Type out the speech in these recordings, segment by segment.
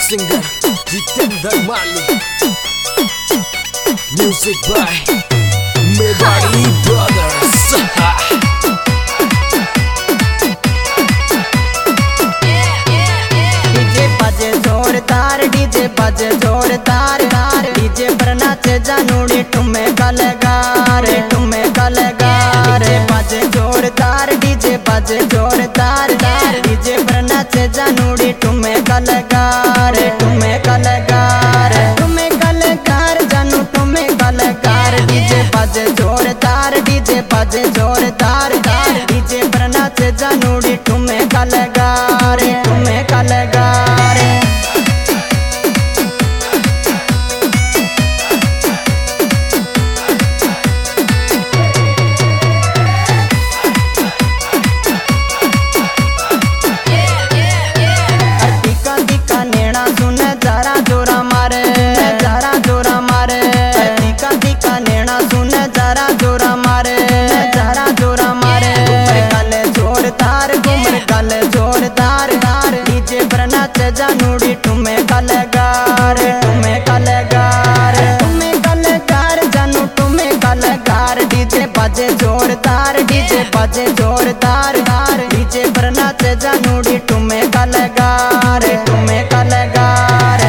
singer Jitendra Mali. Music by Medari Brothers. DJ बाजे जोरदार, DJ बाजे जोरदार, डीजे पर नाचे जानूड़ी टुमे कलगार, टुमे कलगार। बाजे जोरदार, डीजे बाजे जोरदार, डीजे पर नाचे जानूड़ी टुमे कलगार, टुमे कलगार, टुमे कलगार जानू टुमे कलगार। डीजे बाजे जोरदार, डीजे बाजे जोरदार, डीजे पर नाचे जानूड़ी टुमे कलगार, टुमे कलगार। जानूड़ी टुमे कलगार, टुमे कलगार, टुमे कलगार जानू टुमे कलगार। डीजे बाजे जोरदार, डीजे बाजे जोरदार, डीजे पर नाचे जानूड़ी टुमे कलगार, टुमे कलगार।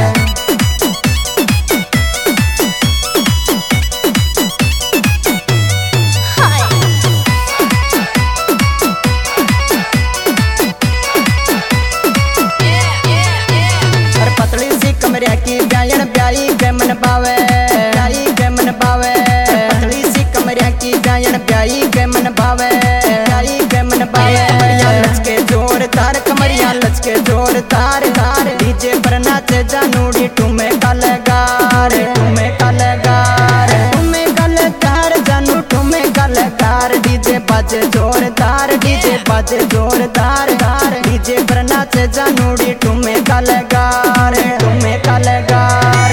कमरिया की ब्यायन ब्याई के मन पावे, ब्याई के मन पावे। पतली सी कमरिया की ब्यायन ब्याई के मन पावे, ब्याई के मन पावे। कमरिया लचके जोरदार, कमरिया लचके जोरदार, डीजे पर नाचे जानूड़ी टुमे कलगार, टुमे कलगार, टुमे कलगार जानू टुमे कलगार। डीजे बाजे जोरदार, डीजे बाजे जोरदार, डीजे पर नाचे जानूड़ी टुमे कलगार, टुमे कलगार।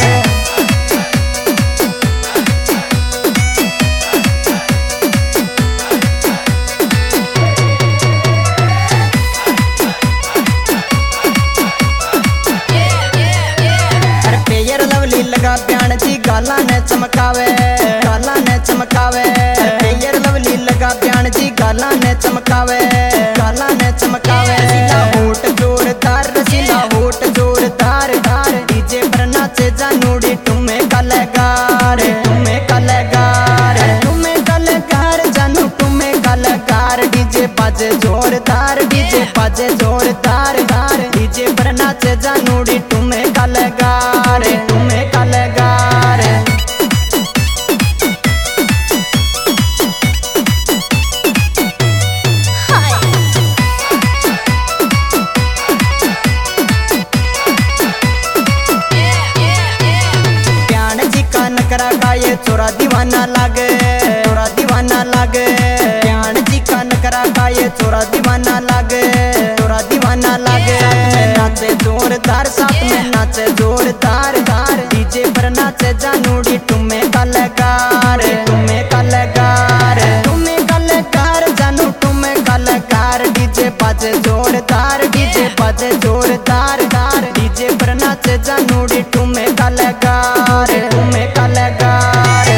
पेयर लवली लगा प्यान जी गाला ने चमकावे, गाला ने चमकावे। पेयर लवली लगा प्यान जी गाला ने चमकावे, गाला ने चमकावे। रसीला होठ जोरदार, रसीला होठ जोरदार, डीजे पर नाचे जानूड़ी टुमे कलगार, टुमे कलगार, टुमे कलगार जानू टुमे कलगार। डीजे बाजे जोरदार, डीजे बाजे जोरदार, डीजे पर नाचे जानूड़ी टुमे कलगार, टुमे कलगार। नकरा का ये चोरा दीवाना लागे, चोरा दीवाना लागे। ज्ञान जी का नकरा का ये चोरा दीवाना लागे, चोरा दीवाना लागे। नाचे जोरदार, साथ में नाचे जोरदार, डीजे पर नाचे जानूड़ी टुमे कलगार, टुमे कलगार, टुमे कलगार जानू टुमे कलगार। डीजे बाजे जोरदार, डीजे बाजे जोरदार, डीजे पर नाचे जानूड़ी टुमे कलगार, टुमे कलगार।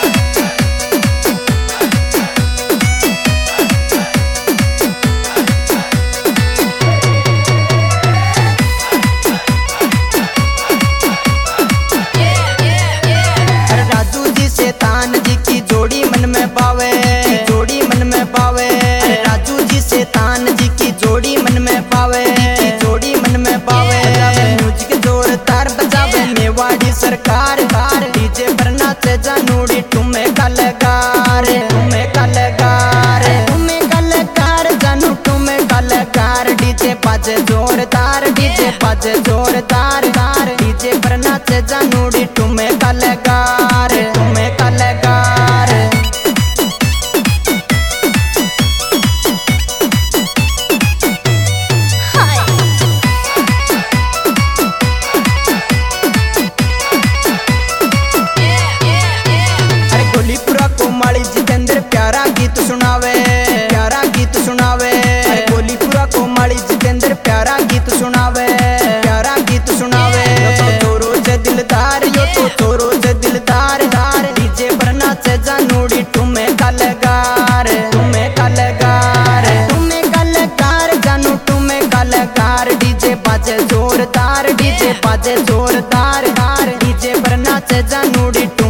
राजू जी से तान जी की जोड़ी मन में पावे, जोड़ी मन में पावे। राजू जी से तान जी की जोड़ी मन में पावे, जोड़ी मन में पावे। म्यूजिक जोरदार बजावे मेवाड़ी सरकार, डीजे पर नाचे जानूड़ी टुमे कलगार, टुमे कलगार, टुमे कलगार जानू टुमे कलगार। डीजे बाजे जोरदार, डीजे बाजे जोरदार, डीजे पर नाचे जानूड़ी टुमे कलगार, टुमे कलगार। गोलीपुरा कोमाली जितेंद्र प्यारा गीत सुनावे, प्यारा गीत सुनावे। गोलीपुरा कोमाली जितेंद्र प्यारा गीत सुनावे, प्यारा गीत सुनावे। यो तो चोरो से दिलदार, यो तो चोरो से दिलदार दार। डीजे पर नाचे जानूड़ी टुमे कलगार, टुमे कलगार, टुमे कलगार जानू टुमे कलगार। डीजे बाजे जोरदार, डीजे बाजे जोरदार दार। डीजे पर नाचे जानूड़ी